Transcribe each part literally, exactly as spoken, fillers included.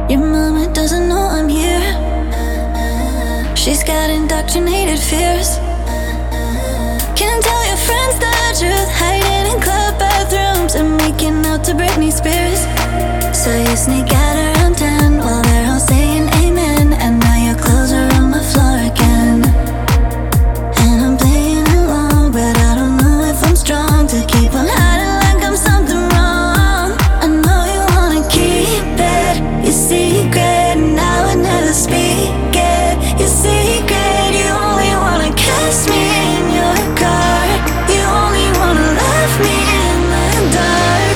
Your mama doesn't know I'm here. She's got indoctrinated fears. Can't tell your friends the truth, hiding in club bathrooms and making out to Britney Spears. So you sneak out around ten while they're all saying amen, and now your clothes are on my floor again. And I'm playing along, but I don't know if I'm strong to keep on hiding like I'm something wrong. I know you wanna keep it, your secret, and I would never speak it. Your secret, you only wanna kiss me in your car. You only wanna love me in the dark.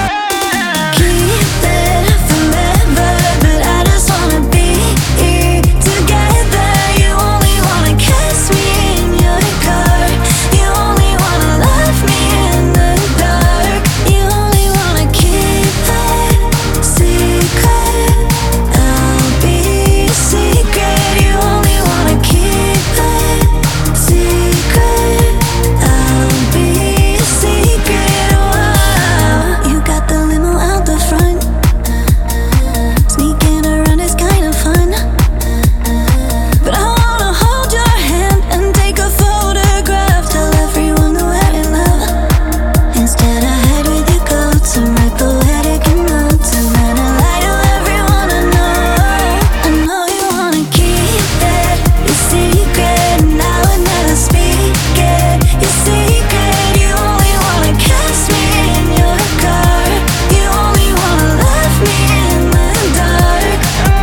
Keep it forever, but I just wanna be here together. You only wanna kiss me in your car. You only wanna love me in the dark. You only wanna keep it secret. I'll be secret. You only wanna keep it secret. I'll be secret. Wow. You got the limo out the front. Sneaking around is kind of fun. But I wanna hold your hand and take a photograph. Tell everyone that we're in love. Instead I hide with your coats and write poetic notes, and then I lie to everyone I know. I know you wanna keep it, your secret, and I would never speak it. Your secret, you only wanna kiss me in your car. You only wanna love me in the dark.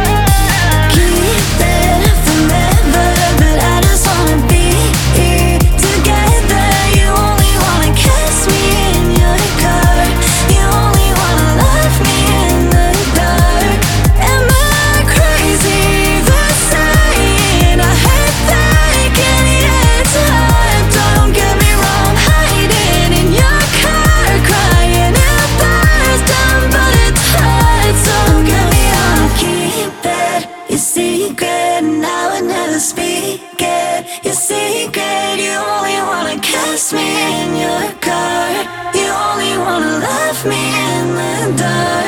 Keep it forever, but I just wanna be here together. You only wanna kiss me in your car. You only wanna love me in the dark. Am I crazy for saying I hate thinking it's hard? Don't get me wrong, hiding in your car, crying in bars down, but it's hard. So don't get me wrong, keep it your secret, and I would never speak it. Your secret, you only wanna kiss me in your car. You only wanna love me in the dark.